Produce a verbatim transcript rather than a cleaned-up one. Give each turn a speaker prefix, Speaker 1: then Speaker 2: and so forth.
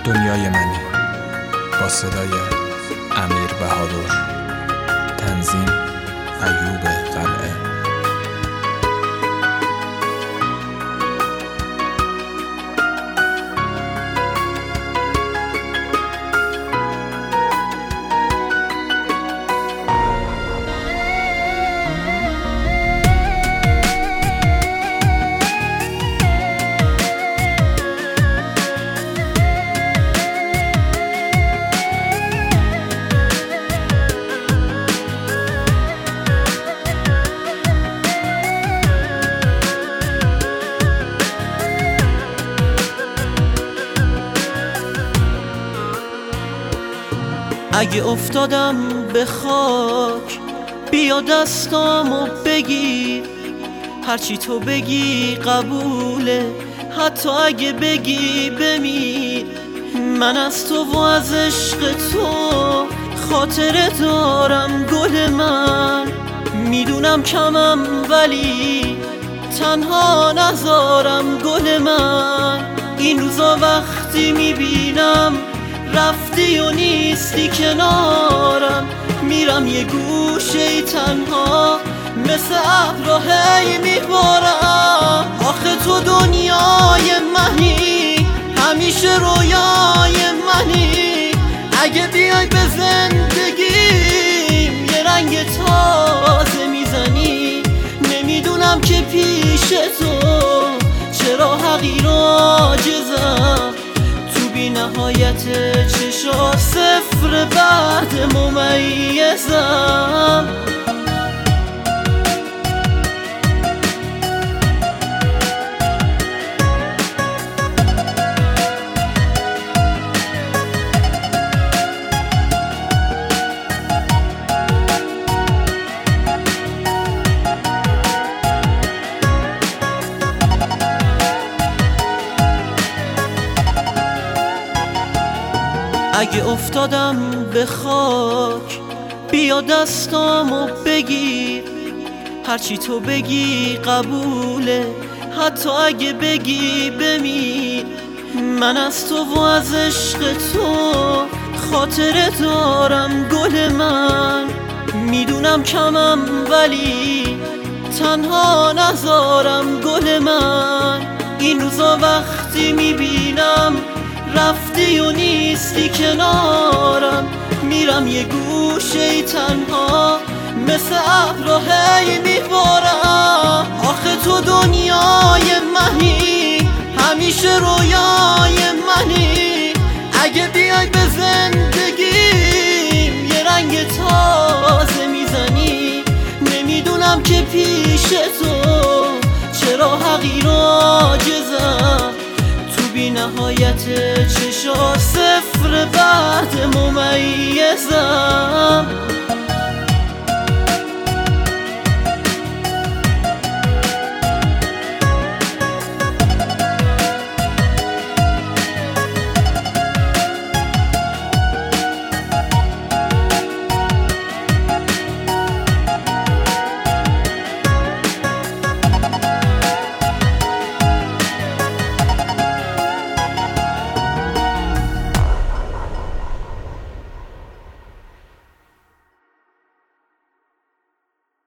Speaker 1: دنیای منی با صدای امیر بهادر، تنظیم ایوب قلعه.
Speaker 2: اگه افتادم به خاک بیا دستامو بگیر، هرچی تو بگی قبوله، حتی اگه بگی بمیر. من از تو و از عشق تو خاطره دارم گل من، میدونم کمم ولی تنها نذارم گل من. این روزا وقتی میبینم رفتی و نیستی کنارم، میرم یه گوشه تنها مثل ابرا هی میبارم. آخه تو دنیای منی، همیشه رویای منی، اگه بیای به زندگیم یه رنگ تازه میزنی. نمیدونم که پیش تو چرا حقیر و عاجزم، بی نهایت چشا صفر بعد ممیزم. اگه افتادم به خاک بیا دستامو بگیر، هرچی تو بگی قبوله، حتی اگه بگی بمیر. من از تو و از عشق تو خاطره دارم گل من، میدونم کمم ولی تنها نذارم گل من. این روزا وقتی میبینم رفتی و نیستی کنارم، میرم یه گوشه تنها مثل ابرا هی میبارم. آخه تو دنیای منی، همیشه رویای منی، اگه بیای به زندگیم یه رنگ تازه میزنی. نمیدونم که پیش تو چرا حقیر و عاجزم، بی نهایت چشا صفر بعد ممیزم.